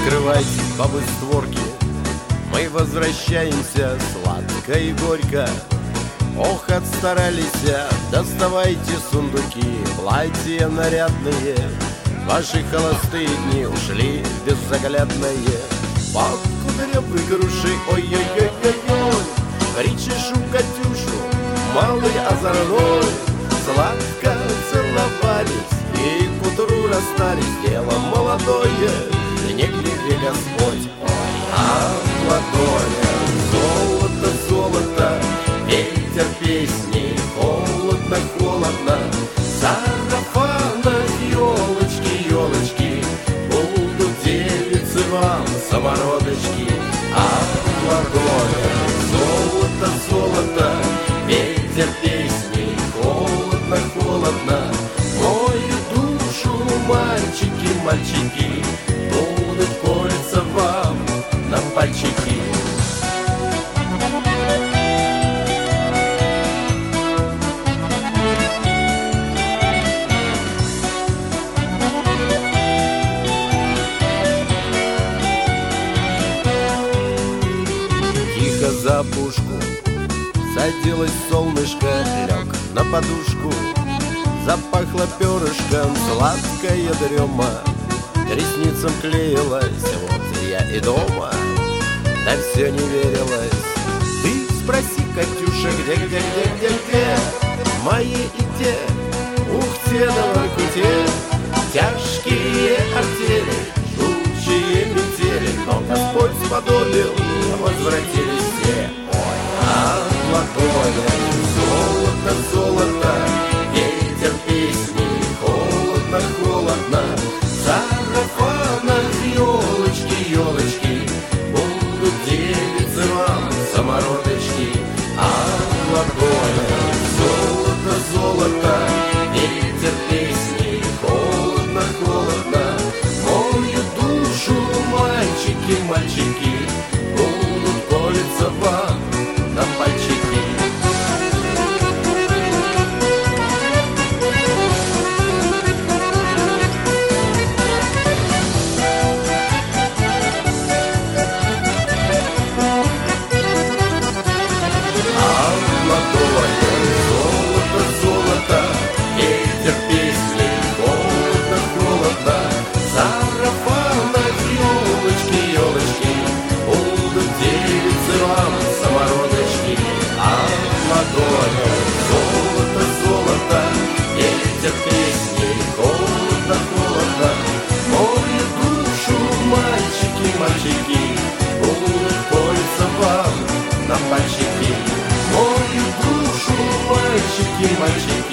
Открывайте, бабы, створки, мы возвращаемся сладко и горько. Ох, отстарались, доставайте сундуки, платья нарядные. Ваши холостые дни ушли в беззаглядное. Под кудрявой грушей, ой-ой-ой-ой-ой, причешу Катюшу, малый озорной. Сладко целовались и к утру расстались. Дело молодое, не гляди, Господь, ой, а в ладони золото, золото, ветер песни, холодно, холодно. В сарафанах елочки, елочки, будут девицы вам самородочки. А в ладони золото, золото, ветер песни, холодно, холодно. Мою душу мальчики, мальчики, будут кольца вам на пальчики. Тихо за опушку садилось солнышко, лег на подушку. Запахло перышком сладкая дрема, ресницам клеилась, вот я и дома. Да все не верилось. Ты спроси, Катюша, где мои и те, ухте да воркуте. Тяжкие артели, жгучие метели, но Господь сподобил, возвратились все. Ой, а в ладони золото, золото, ветер песни, холодно, холодно. В сарафанах елочки, елочки, будут девицы вам самородочки. А в ладони золото, золото, ветер песни, холодно, холодно. Мою душу мальчики, мальчики, будут колиться вам на пальчики. Мальчики, будут кольца вам на пальчики. Мою душу, мальчики, мальчики,